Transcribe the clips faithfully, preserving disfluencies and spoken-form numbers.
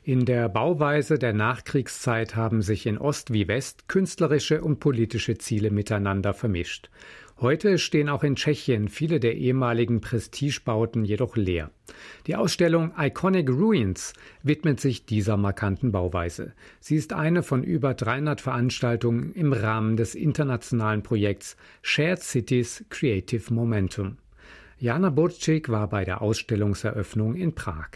In der Bauweise der Nachkriegszeit haben sich in Ost wie West künstlerische und politische Ziele miteinander vermischt. Heute stehen auch in Tschechien viele der ehemaligen Prestigebauten jedoch leer. Die Ausstellung Iconic Ruins widmet sich dieser markanten Bauweise. Sie ist eine von über dreihundert Veranstaltungen im Rahmen des internationalen Projekts Shared Cities Creative Momentum. Jana Burczyk war bei der Ausstellungseröffnung in Prag.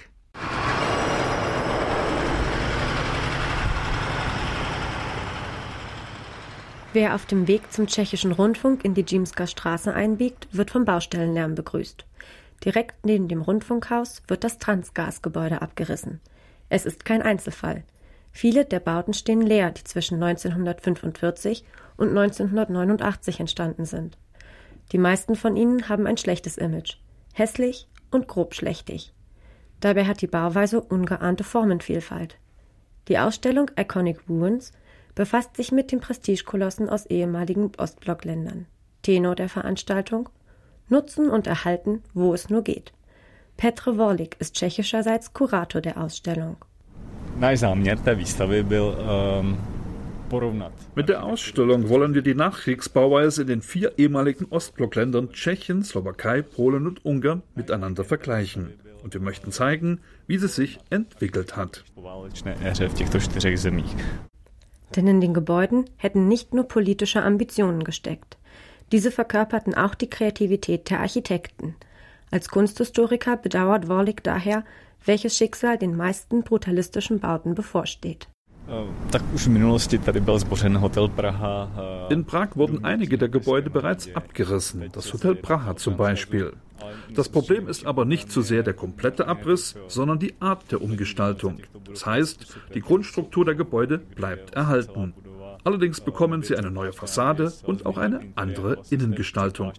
Wer auf dem Weg zum Tschechischen Rundfunk in die Římská Straße einbiegt, wird vom Baustellenlärm begrüßt. Direkt neben dem Rundfunkhaus wird das Transgas-Gebäude abgerissen. Es ist kein Einzelfall. Viele der Bauten stehen leer, die zwischen neunzehnhundertfünfundvierzig und neunzehnhundertneunundachtzig entstanden sind. Die meisten von ihnen haben ein schlechtes Image. Hässlich und grobschlächtig. Dabei hat die Bauweise ungeahnte Formenvielfalt. Die Ausstellung Iconic Ruins befasst sich mit den Prestigekolossen aus ehemaligen Ostblockländern. Tenor der Veranstaltung: Nutzen und erhalten, wo es nur geht. Petr Vorlik ist tschechischerseits Kurator der Ausstellung. Mit der Ausstellung wollen wir die Nachkriegsbauweise in den vier ehemaligen Ostblockländern Tschechien, Slowakei, Polen und Ungarn miteinander vergleichen. Und wir möchten zeigen, wie sie sich entwickelt hat. Denn in den Gebäuden hätten nicht nur politische Ambitionen gesteckt. Diese verkörperten auch die Kreativität der Architekten. Als Kunsthistoriker bedauert Vorlik daher, welches Schicksal den meisten brutalistischen Bauten bevorsteht. In Prag wurden einige der Gebäude bereits abgerissen, das Hotel Praha zum Beispiel. Das Problem ist aber nicht so sehr der komplette Abriss, sondern die Art der Umgestaltung. Das heißt, die Grundstruktur der Gebäude bleibt erhalten. Allerdings bekommen sie eine neue Fassade und auch eine andere Innengestaltung.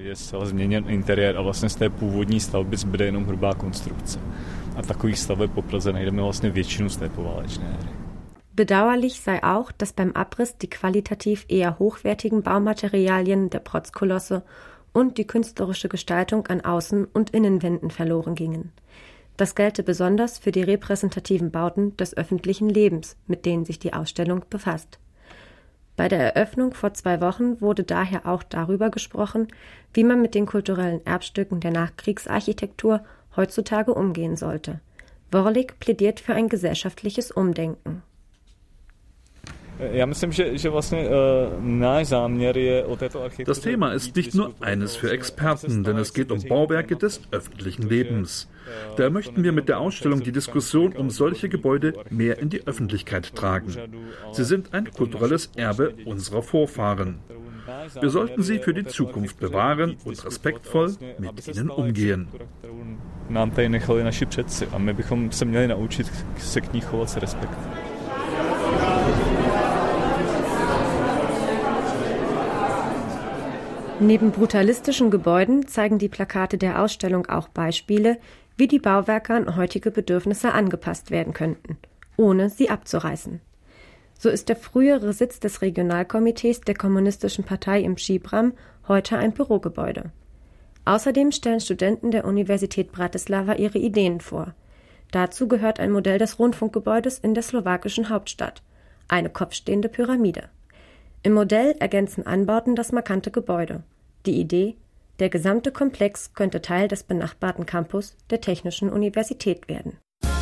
Bedauerlich sei auch, dass beim Abriss die qualitativ eher hochwertigen Baumaterialien der Protzkolosse und die künstlerische Gestaltung an Außen- und Innenwänden verloren gingen. Das gelte besonders für die repräsentativen Bauten des öffentlichen Lebens, mit denen sich die Ausstellung befasst. Bei der Eröffnung vor zwei Wochen wurde daher auch darüber gesprochen, wie man mit den kulturellen Erbstücken der Nachkriegsarchitektur heutzutage umgehen sollte. Vorlik plädiert für ein gesellschaftliches Umdenken. Das Thema ist nicht nur eines für Experten, denn es geht um Bauwerke des öffentlichen Lebens. Daher möchten wir mit der Ausstellung die Diskussion um solche Gebäude mehr in die Öffentlichkeit tragen. Sie sind ein kulturelles Erbe unserer Vorfahren. Wir sollten sie für die Zukunft bewahren und respektvoll mit ihnen umgehen. Neben brutalistischen Gebäuden zeigen die Plakate der Ausstellung auch Beispiele, wie die Bauwerke an heutige Bedürfnisse angepasst werden könnten, ohne sie abzureißen. So ist der frühere Sitz des Regionalkomitees der Kommunistischen Partei im Příbram heute ein Bürogebäude. Außerdem stellen Studenten der Universität Bratislava ihre Ideen vor. Dazu gehört ein Modell des Rundfunkgebäudes in der slowakischen Hauptstadt, eine kopfstehende Pyramide. Im Modell ergänzen Anbauten das markante Gebäude. Die Idee: der gesamte Komplex könnte Teil des benachbarten Campus der Technischen Universität werden.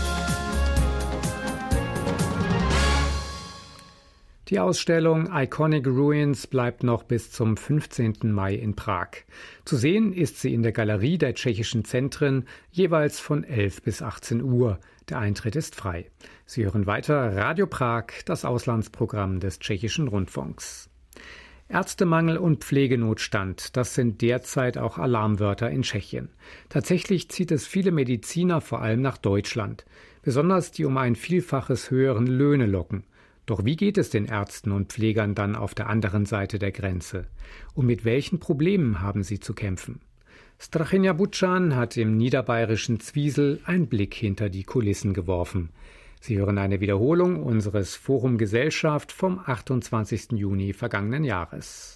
Die Ausstellung Iconic Ruins bleibt noch bis zum fünfzehnten Mai in Prag. Zu sehen ist sie in der Galerie der tschechischen Zentren jeweils von elf bis achtzehn Uhr. Der Eintritt ist frei. Sie hören weiter Radio Prag, das Auslandsprogramm des Tschechischen Rundfunks. Ärztemangel und Pflegenotstand, das sind derzeit auch Alarmwörter in Tschechien. Tatsächlich zieht es viele Mediziner vor allem nach Deutschland, besonders die um ein Vielfaches höheren Löhne locken. Doch wie geht es den Ärzten und Pflegern dann auf der anderen Seite der Grenze? Und mit welchen Problemen haben sie zu kämpfen? Strachinja Butschan hat im niederbayerischen Zwiesel einen Blick hinter die Kulissen geworfen. Sie hören eine Wiederholung unseres Forum Gesellschaft vom achtundzwanzigsten Juni vergangenen Jahres.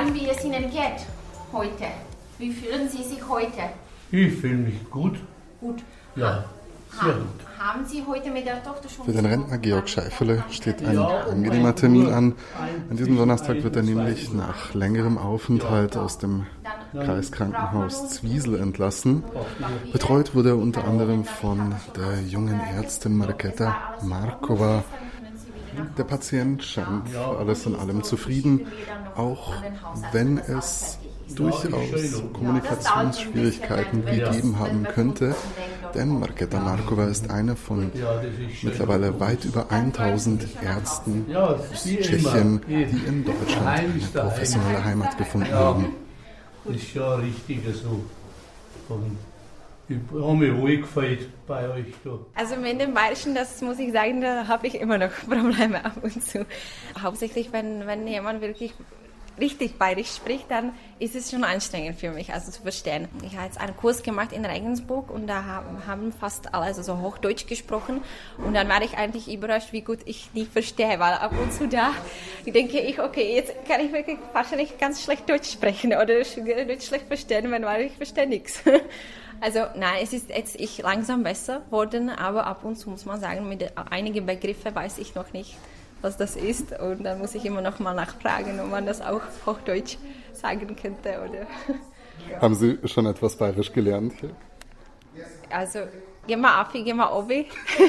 fragen, wie es Ihnen geht heute. Wie fühlen Sie sich heute? Ich fühle mich gut. Gut. Ja, sehr gut. Haben Sie heute mit der Tochter schon... Für den Rentner Georg Scheiferle steht ein angenehmer Termin an. An diesem Donnerstag wird er nämlich nach längerem Aufenthalt aus dem Kreiskrankenhaus Zwiesel entlassen. Betreut wurde er unter anderem von der jungen Ärztin Markéta Marková. Der Patient scheint alles in allem zufrieden, auch wenn es durchaus Kommunikationsschwierigkeiten gegeben haben könnte, denn Markéta Marková ist eine von mittlerweile weit über tausend Ärzten aus Tschechien, die in Deutschland eine professionelle Heimat gefunden haben. Das ist ja richtig so. Ich habe mich wohl gefällt bei euch da. Also mit dem Bayerischen, das muss ich sagen, da habe ich immer noch Probleme ab und zu. Hauptsächlich, wenn, wenn jemand wirklich richtig Bayerisch spricht, dann ist es schon anstrengend für mich, also zu verstehen. Ich habe jetzt einen Kurs gemacht in Regensburg und da haben, haben fast alle also so Hochdeutsch gesprochen und dann war ich eigentlich überrascht, wie gut ich die verstehe, weil ab und zu da denke ich, okay, jetzt kann ich wirklich wahrscheinlich ganz schlecht Deutsch sprechen oder Deutsch schlecht verstehen, weil ich verstehe nichts. Also nein, es ist jetzt ich langsam besser worden, aber ab und zu muss man sagen, mit einigen Begriffen weiß ich noch nicht, was das ist. Und dann muss ich immer noch mal nachfragen, ob man das auch Hochdeutsch sagen könnte. Oder ja. Haben Sie schon etwas Bayerisch gelernt hier? Also, geh mal Afi, geh mal Obi.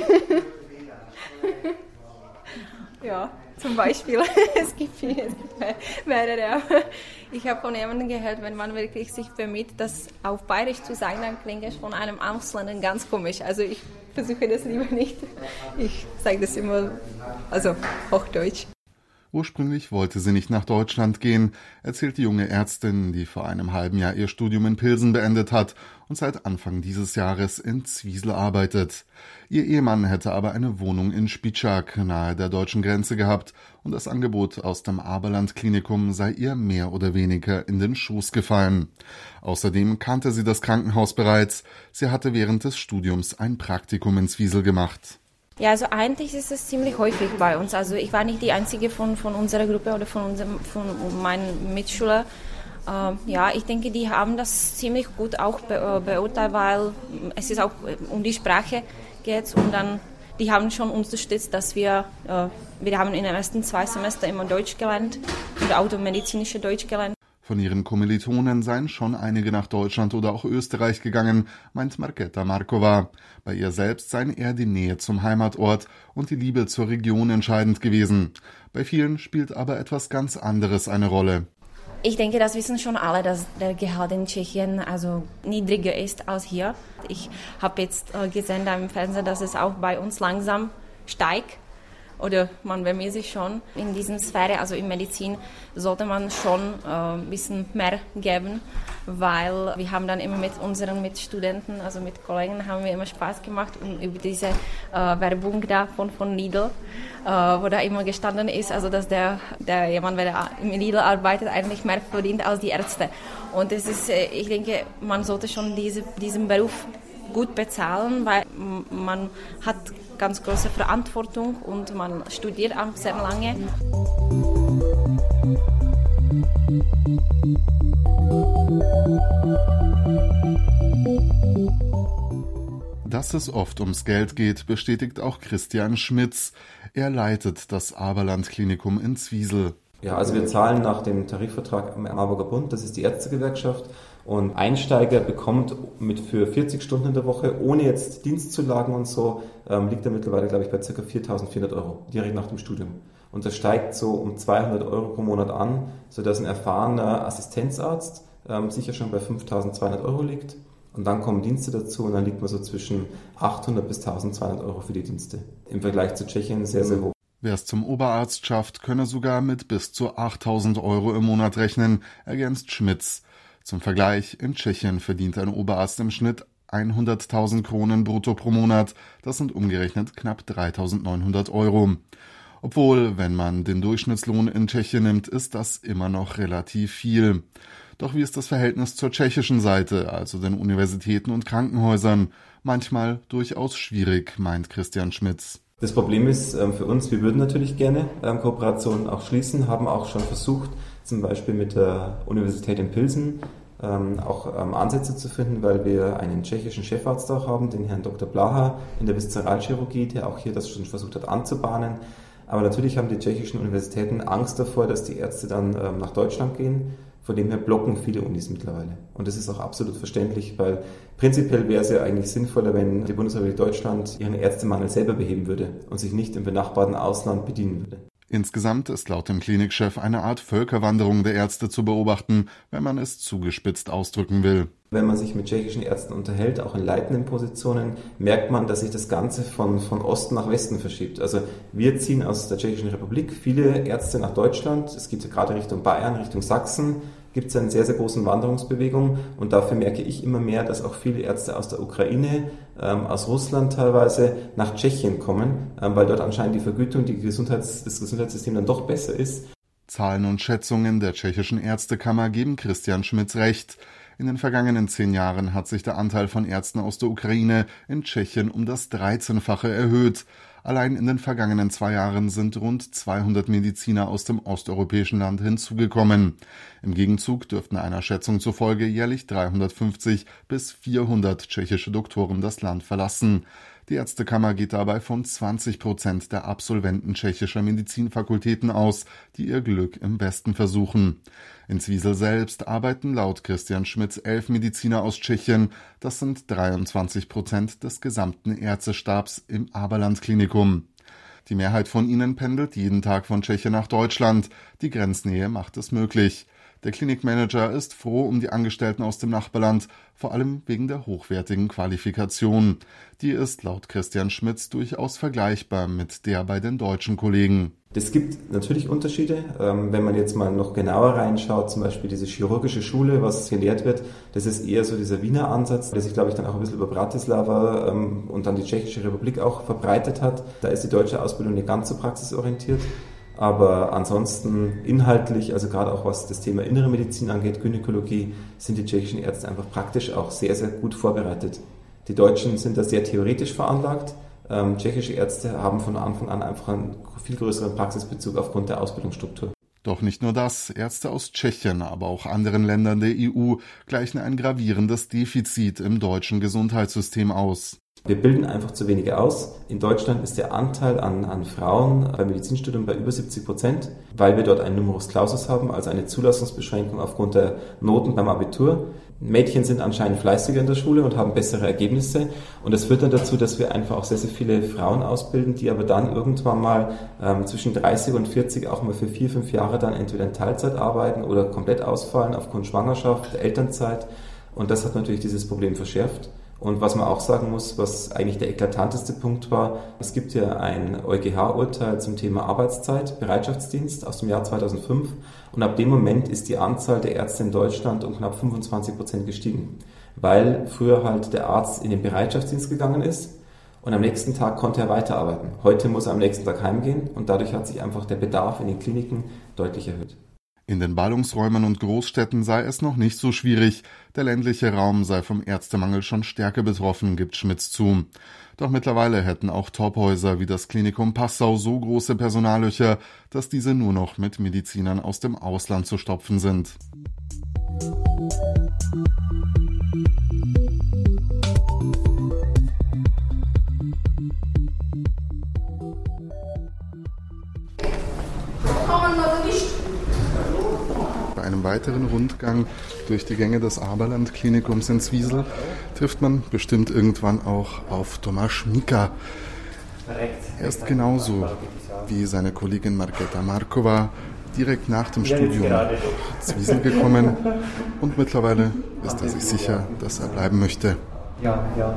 Ja, zum Beispiel. Es gibt viele, es gibt mehrere. Ich habe von jemandem gehört, wenn man wirklich sich bemüht, das auf Bayerisch zu sagen, dann klingt es von einem Ausländer ganz komisch. Also ich versuche das lieber nicht. Ich sage das immer, also Hochdeutsch. Ursprünglich wollte sie nicht nach Deutschland gehen, erzählt die junge Ärztin, die vor einem halben Jahr ihr Studium in Pilsen beendet hat und seit Anfang dieses Jahres in Zwiesel arbeitet. Ihr Ehemann hätte aber eine Wohnung in Spitschak nahe der deutschen Grenze gehabt und das Angebot aus dem Aberland-Klinikum sei ihr mehr oder weniger in den Schoß gefallen. Außerdem kannte sie das Krankenhaus bereits. Sie hatte während des Studiums ein Praktikum in Zwiesel gemacht. Ja, also eigentlich ist es ziemlich häufig bei uns. Also ich war nicht die einzige von, von unserer Gruppe oder von, unserem, von meinen Mitschülern. Ähm, ja, ich denke, die haben das ziemlich gut auch be- beurteilt, weil es ist auch um die Sprache geht und dann die haben schon unterstützt, dass wir, äh, wir haben in den ersten zwei Semestern immer Deutsch gelernt und auch medizinische Deutsch gelernt. Von ihren Kommilitonen seien schon einige nach Deutschland oder auch Österreich gegangen, meint Markéta Marková. Bei ihr selbst seien eher die Nähe zum Heimatort und die Liebe zur Region entscheidend gewesen. Bei vielen spielt aber etwas ganz anderes eine Rolle. Ich denke, das wissen schon alle, dass der Gehalt in Tschechien also niedriger ist als hier. Ich habe jetzt gesehen da im Fernsehen, dass es auch bei uns langsam steigt. Oder man bemüht sich schon in dieser Sphäre, also in Medizin, sollte man schon äh, ein bisschen mehr geben, weil wir haben dann immer mit unseren Mitstudenten, also mit Kollegen, haben wir immer Spaß gemacht und über diese äh, Werbung da von, von Lidl, äh, wo da immer gestanden ist, also dass der, der jemand, der im Lidl arbeitet, eigentlich mehr verdient als die Ärzte. Und das ist, äh, ich denke, man sollte schon diese, diesen Beruf gut bezahlen, weil man hat ganz große Verantwortung und man studiert auch sehr lange. Dass es oft ums Geld geht, bestätigt auch Christian Schmitz. Er leitet das Aberland-Klinikum in Zwiesel. Ja, also wir zahlen nach dem Tarifvertrag am Marburger Bund, das ist die Ärztegewerkschaft. Und Einsteiger bekommt mit für vierzig Stunden in der Woche, ohne jetzt Dienstzulagen und so, ähm, liegt er mittlerweile, glaube ich, bei ca. viertausendvierhundert Euro, direkt nach dem Studium. Und das steigt so um zweihundert Euro pro Monat an, sodass ein erfahrener Assistenzarzt ähm, sicher schon bei fünftausendzweihundert Euro liegt. Und dann kommen Dienste dazu und dann liegt man so zwischen achthundert bis eintausendzweihundert Euro für die Dienste. Im Vergleich zu Tschechien sehr, sehr hoch. Wer es zum Oberarzt schafft, könne sogar mit bis zu achttausend Euro im Monat rechnen, ergänzt Schmitz. Zum Vergleich, in Tschechien verdient ein Oberarzt im Schnitt hunderttausend Kronen brutto pro Monat. Das sind umgerechnet knapp dreitausendneunhundert Euro. Obwohl, wenn man den Durchschnittslohn in Tschechien nimmt, ist das immer noch relativ viel. Doch wie ist das Verhältnis zur tschechischen Seite, also den Universitäten und Krankenhäusern? Manchmal durchaus schwierig, meint Christian Schmitz. Das Problem ist für uns, wir würden natürlich gerne Kooperationen auch schließen, haben auch schon versucht, zum Beispiel mit der Universität in Pilsen auch Ansätze zu finden, weil wir einen tschechischen Chefarzt auch haben, den Herrn Doktor Blaha in der Viszeralchirurgie, der auch hier das schon versucht hat anzubahnen. Aber natürlich haben die tschechischen Universitäten Angst davor, dass die Ärzte dann nach Deutschland gehen. Von dem her blocken viele Unis mittlerweile. Und das ist auch absolut verständlich, weil prinzipiell wäre es ja eigentlich sinnvoller, wenn die Bundesrepublik Deutschland ihren Ärztemangel selber beheben würde und sich nicht im benachbarten Ausland bedienen würde. Insgesamt ist laut dem Klinikchef eine Art Völkerwanderung der Ärzte zu beobachten, wenn man es zugespitzt ausdrücken will. Wenn man sich mit tschechischen Ärzten unterhält, auch in leitenden Positionen, merkt man, dass sich das Ganze von, von Osten nach Westen verschiebt. Also wir ziehen aus der Tschechischen Republik viele Ärzte nach Deutschland. Es gibt gerade Richtung Bayern, Richtung Sachsen, gibt es eine sehr, sehr große Wanderungsbewegung. Und dafür merke ich immer mehr, dass auch viele Ärzte aus der Ukraine, ähm, aus Russland teilweise nach Tschechien kommen, ähm, weil dort anscheinend die Vergütung, die Gesundheits-, das Gesundheitssystem dann doch besser ist. Zahlen und Schätzungen der tschechischen Ärztekammer geben Christian Schmitz recht. In den vergangenen zehn Jahren hat sich der Anteil von Ärzten aus der Ukraine in Tschechien um das dreizehnfache erhöht. Allein in den vergangenen zwei Jahren sind rund zweihundert Mediziner aus dem osteuropäischen Land hinzugekommen. Im Gegenzug dürften einer Schätzung zufolge jährlich dreihundertfünfzig bis vierhundert tschechische Doktoren das Land verlassen. Die Ärztekammer geht dabei von zwanzig Prozent der Absolventen tschechischer Medizinfakultäten aus, die ihr Glück im Westen versuchen. In Zwiesel selbst arbeiten laut Christian Schmitz elf Mediziner aus Tschechien. Das sind dreiundzwanzig Prozent des gesamten Ärztestabs im Aberland-Klinikum. Die Mehrheit von ihnen pendelt jeden Tag von Tschechien nach Deutschland. Die Grenznähe macht es möglich. Der Klinikmanager ist froh um die Angestellten aus dem Nachbarland, vor allem wegen der hochwertigen Qualifikation. Die ist laut Christian Schmitz durchaus vergleichbar mit der bei den deutschen Kollegen. Es gibt natürlich Unterschiede. Wenn man jetzt mal noch genauer reinschaut, zum Beispiel diese chirurgische Schule, was gelehrt wird, das ist eher so dieser Wiener Ansatz, der sich, glaube ich, dann auch ein bisschen über Bratislava und dann die Tschechische Republik auch verbreitet hat. Da ist die deutsche Ausbildung nicht ganz so praxisorientiert. Aber ansonsten inhaltlich, also gerade auch was das Thema innere Medizin angeht, Gynäkologie, sind die tschechischen Ärzte einfach praktisch auch sehr, sehr gut vorbereitet. Die Deutschen sind da sehr theoretisch veranlagt. Ähm, tschechische Ärzte haben von Anfang an einfach einen viel größeren Praxisbezug aufgrund der Ausbildungsstruktur. Doch nicht nur das, Ärzte aus Tschechien, aber auch anderen Ländern der E U gleichen ein gravierendes Defizit im deutschen Gesundheitssystem aus. Wir bilden einfach zu wenige aus. In Deutschland ist der Anteil an, an Frauen beim Medizinstudium bei über siebzig Prozent, weil wir dort einen Numerus Clausus haben, also eine Zulassungsbeschränkung aufgrund der Noten beim Abitur. Mädchen sind anscheinend fleißiger in der Schule und haben bessere Ergebnisse. Und das führt dann dazu, dass wir einfach auch sehr, sehr viele Frauen ausbilden, die aber dann irgendwann mal ähm, zwischen dreißig und vierzig auch mal für vier, fünf Jahre dann entweder in Teilzeit arbeiten oder komplett ausfallen aufgrund Schwangerschaft, Elternzeit. Und das hat natürlich dieses Problem verschärft. Und was man auch sagen muss, was eigentlich der eklatanteste Punkt war, es gibt ja ein EuGH-Urteil zum Thema Arbeitszeit, Bereitschaftsdienst aus dem Jahr zweitausendfünf und ab dem Moment ist die Anzahl der Ärzte in Deutschland um knapp fünfundzwanzig Prozent gestiegen, weil früher halt der Arzt in den Bereitschaftsdienst gegangen ist und am nächsten Tag konnte er weiterarbeiten. Heute muss er am nächsten Tag heimgehen und dadurch hat sich einfach der Bedarf in den Kliniken deutlich erhöht. In den Ballungsräumen und Großstädten sei es noch nicht so schwierig. Der ländliche Raum sei vom Ärztemangel schon stärker betroffen, gibt Schmitz zu. Doch mittlerweile hätten auch Top-Häuser wie das Klinikum Passau so große Personallöcher, dass diese nur noch mit Medizinern aus dem Ausland zu stopfen sind. Bei einem weiteren Rundgang durch die Gänge des Aberland-Klinikums in Zwiesel trifft man bestimmt irgendwann auch auf Tomáš Mika. Er ist genauso wie seine Kollegin Markéta Marková direkt nach dem Studium nach Zwiesel gekommen und mittlerweile ist er sich sicher, dass er bleiben möchte. Ja, ja.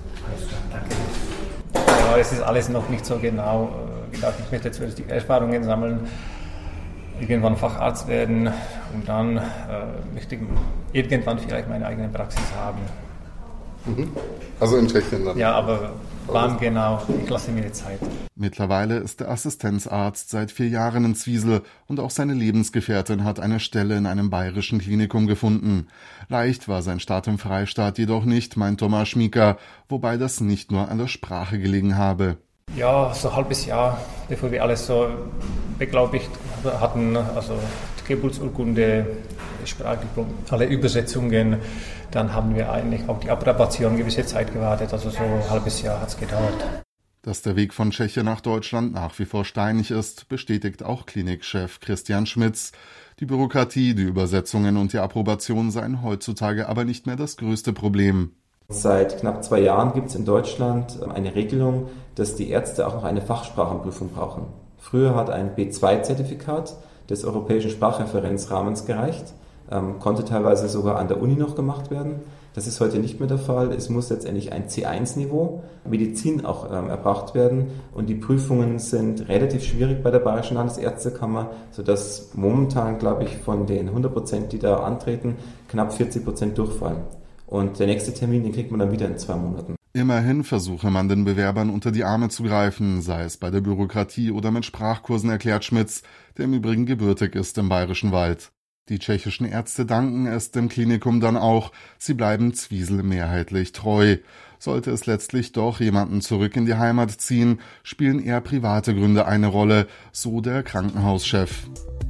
Ja, es ist alles noch nicht so genau gedacht. Ich möchte zuerst die Erfahrungen sammeln, irgendwann Facharzt werden und dann äh, möchte ich irgendwann vielleicht meine eigene Praxis haben. Mhm. Also in Tschechien dann? Ja, aber wann genau? Ich lasse mir Zeit. Mittlerweile ist der Assistenzarzt seit vier Jahren in Zwiesel und auch seine Lebensgefährtin hat eine Stelle in einem bayerischen Klinikum gefunden. Leicht war sein Start im Freistaat jedoch nicht, meint Tomáš Mika, wobei das nicht nur an der Sprache gelegen habe. Ja, so ein halbes Jahr, bevor wir alles so beglaubigt hatten, also Geburtsurkunde, sprachlich alle Übersetzungen, dann haben wir eigentlich auf die Approbation gewisse Zeit gewartet, also so ein halbes Jahr hat es gedauert. Dass der Weg von Tschechien nach Deutschland nach wie vor steinig ist, bestätigt auch Klinikchef Christian Schmitz. Die Bürokratie, die Übersetzungen und die Approbation seien heutzutage aber nicht mehr das größte Problem. Seit knapp zwei Jahren gibt es in Deutschland eine Regelung, dass die Ärzte auch noch eine Fachsprachenprüfung brauchen. Früher hat ein B zwei Zertifikat des Europäischen Sprachreferenzrahmens gereicht, ähm, konnte teilweise sogar an der Uni noch gemacht werden. Das ist heute nicht mehr der Fall. Es muss letztendlich ein C eins Niveau Medizin auch ähm, erbracht werden. Und die Prüfungen sind relativ schwierig bei der Bayerischen Landesärztekammer, sodass momentan, glaube ich, von den hundert Prozent, die da antreten, knapp vierzig Prozent durchfallen. Und der nächste Termin, den kriegt man dann wieder in zwei Monaten. Immerhin versuche man den Bewerbern unter die Arme zu greifen, sei es bei der Bürokratie oder mit Sprachkursen, erklärt Schmitz, der im Übrigen gebürtig ist im Bayerischen Wald. Die tschechischen Ärzte danken es dem Klinikum dann auch, sie bleiben Zwiesel mehrheitlich treu. Sollte es letztlich doch jemanden zurück in die Heimat ziehen, spielen eher private Gründe eine Rolle, so der Krankenhauschef.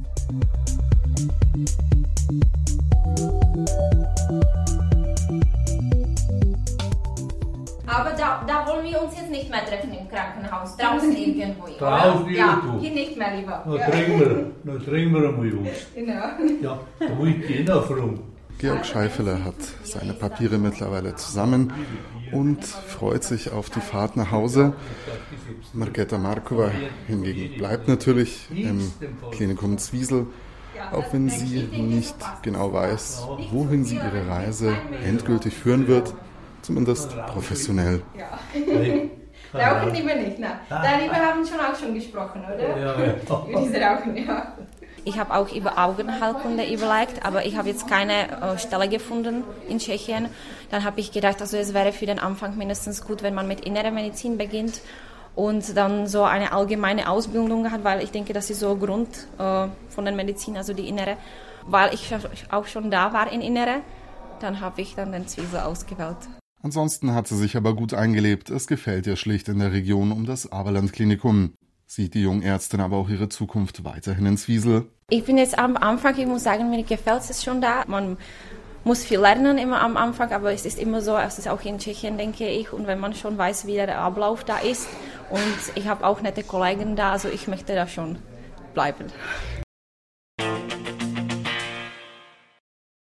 Aber da, da wollen wir uns jetzt nicht mehr treffen im Krankenhaus, draußen irgendwo. Draußen ja, irgendwo? Hier nicht mehr, lieber. Dann Ja. trinken wir, dann trinken wir einmal was. Genau. Ja, da muss ich gehen auf rum. Georg Scheifeler hat seine Papiere mittlerweile zusammen und freut sich auf die Fahrt nach Hause. Markéta Markova hingegen bleibt natürlich im Klinikum Zwiesel, auch wenn sie nicht genau weiß, wohin sie ihre Reise endgültig führen wird, zumindest professionell. Ja. Rauchen lieber nicht, ne? Darüber haben wir schon auch schon gesprochen, oder? Ja, ja. Über diese Rauchen, ja. Ich habe auch über Augenheilkunde überlegt, aber ich habe jetzt keine äh, Stelle gefunden in Tschechien. Dann habe ich gedacht, also es wäre für den Anfang mindestens gut, wenn man mit innerer Medizin beginnt und dann so eine allgemeine Ausbildung hat, weil ich denke, das ist so Grund äh, von der Medizin, also die innere. Weil ich auch schon da war in Innere, dann habe ich dann den Zwiesel ausgewählt. Ansonsten hat sie sich aber gut eingelebt. Es gefällt ihr schlicht in der Region um das Aberland-Klinikum. Sieht die Jungärztin aber auch ihre Zukunft weiterhin in Zwiesel? Ich bin jetzt am Anfang, ich muss sagen, mir gefällt es schon da. Man muss viel lernen immer am Anfang, aber es ist immer so, es ist auch in Tschechien, denke ich. Und wenn man schon weiß, wie der Ablauf da ist und ich habe auch nette Kollegen da, also ich möchte da schon bleiben.